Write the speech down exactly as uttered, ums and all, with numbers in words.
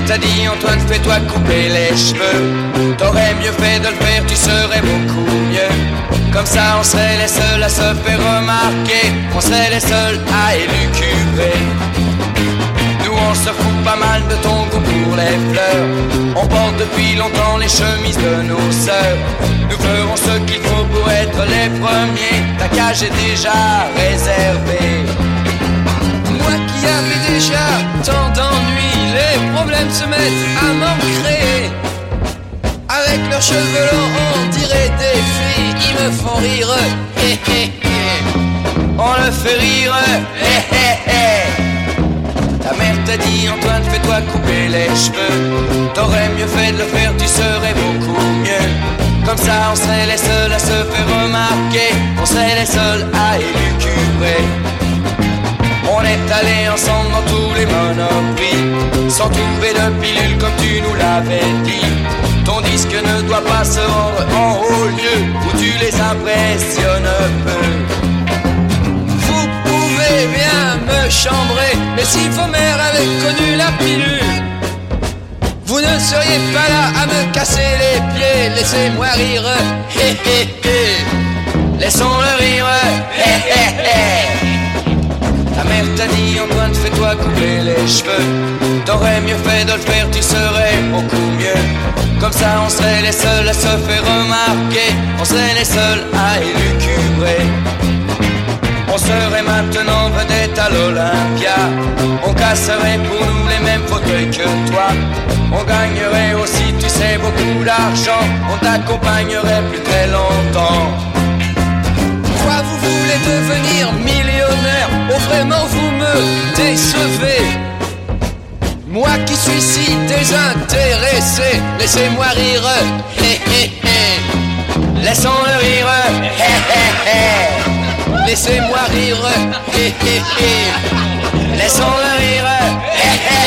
t'a dit Antoine, fais-toi couper les cheveux. T'aurais mieux fait de le faire, tu serais beaucoup mieux. Comme ça on serait les seuls à se faire remarquer, on serait les seuls à élucubrer. Nous on se fout pas mal de ton goût pour les fleurs. On porte depuis longtemps les chemises de nos sœurs. Nous ferons ce qu'il faut pour être les premiers. Ta cage est déjà réservée. Moi qui avais déjà tant d'ennuis, les problèmes se mettent à m'ancrer. Avec leurs cheveux longs, on dirait des filles, ils me font rire. Hé hé hé. On le fait rire. Hé hé hé. Ta mère t'a dit Antoine, fais-toi couper les cheveux. T'aurais mieux fait de le faire, tu serais beaucoup mieux. Comme ça on serait les seuls à se faire remarquer, on serait les seuls à élucubrer. On est allés ensemble dans tous les monoprix, sans trouver de pilule comme tu nous l'avais dit. Ton disque ne doit pas se rendre en haut lieu où tu les impressionnes peu. Vous pouvez bien me chambrer, mais si vos mères avaient connu la pilule, vous ne seriez pas là à me casser les pieds. Laissez-moi rire. Hé hé hé. Laissons-le rire. Hé hé hé. Ta mère t'a dit Antoine, fais-toi couper les cheveux. T'aurais mieux fait de le faire, tu serais beaucoup mieux. Comme ça on serait les seuls à se faire remarquer, on serait les seuls à élucubrer. On serait maintenant vedette à l'Olympia, on casserait pour nous les mêmes fauteuils que toi. On gagnerait aussi, tu sais, beaucoup d'argent, on t'accompagnerait plus très longtemps. Quoi, vous voulez devenir millionnaire? Oh vraiment vous me décevez. Moi qui suis si désintéressé, laissez-moi rire. Hé hé hé. Laissons-le rire. Hé hé hé. Laissez-moi rire. Hé hé hé. Laissons-le rire. Hé hé